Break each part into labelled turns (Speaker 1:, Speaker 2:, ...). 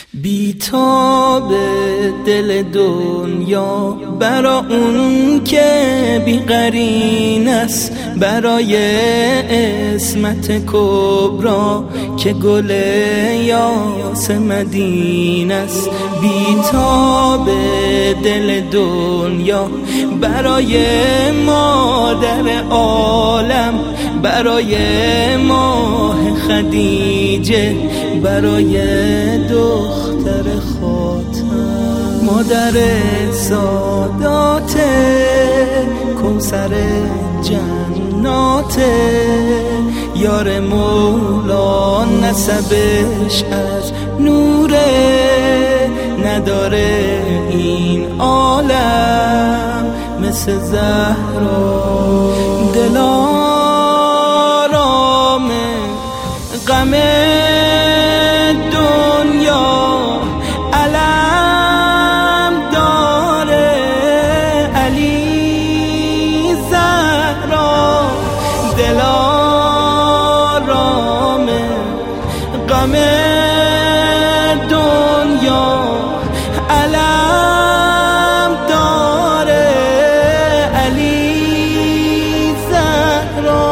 Speaker 1: بیتاب دل دنیا برا اون که بی قرین است، برای عصمت کبرا که گل یاس مدینه است. بیتاب دل دنیا برای مادر عالم، برای ماه خدیجه، برای دختر خاتم، مادر سادات کوثر جنات، یار مولا نسبش از نوره، نداره این عالم مثل زهرا. دلارام غم دنیا علم داره علی زهرا. دلارام غم دنیا علم داره علی زهرا.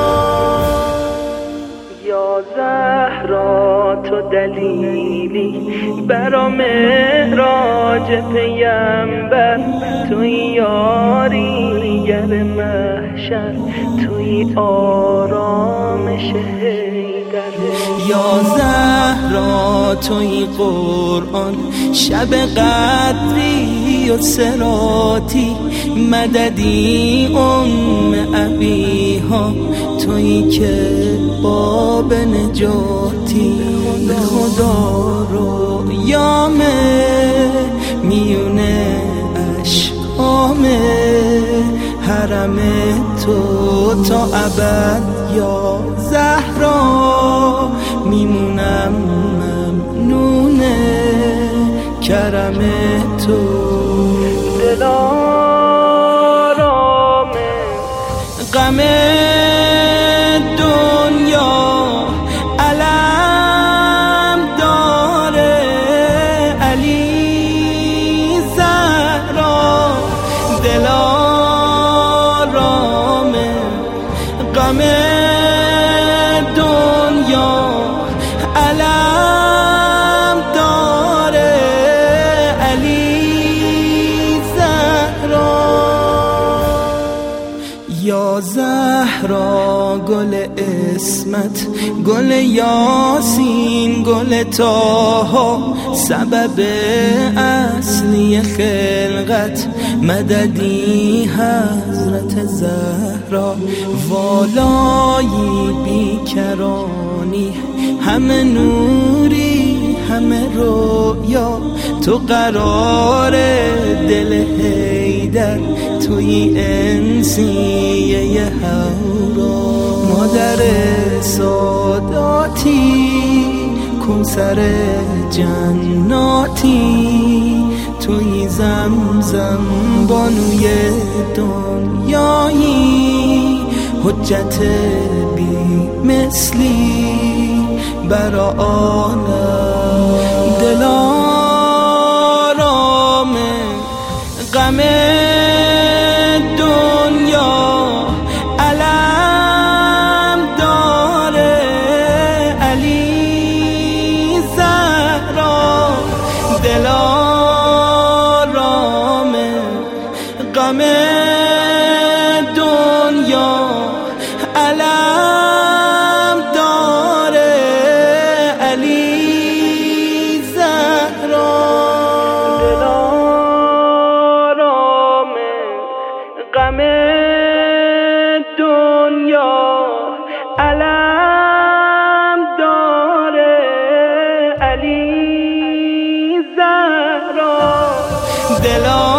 Speaker 1: یا زهرا تو دلیلی برا معراج پیمبر، توی یاریگر محشر، توی آرامش حیدر. یا زهرا توی قرآن، شب قدری و صراطی، مددی ابیها، توی که باب نجاتی. به خدا رویامه میونه اشکام حرم تو تا ابد. یا زهرا میمونم ممنونه کرم تو. دلارام غم دنیا علم داره علی زهرا. دلارام غم دنیا علم داره علی زهرا. یا زهرا گل عصمت، گل یاسین، گل طه، سبب اصلی خلقت، مددی حضرت زهرا. والایی بیکرانی، همه نوری همه رویا، تو قرار دل حیدر، توی انسیه هورا. مادر ساداتی کوثر جناتی، توی زمزم بانوی دنیایی، حجت بی مثلی برا عالم. دلارام غم دنیا علم داره علی زهرا. دلارام غم دنیا علم داره علی زهرا. دلارام غم دنیا علم داره علی زهرا.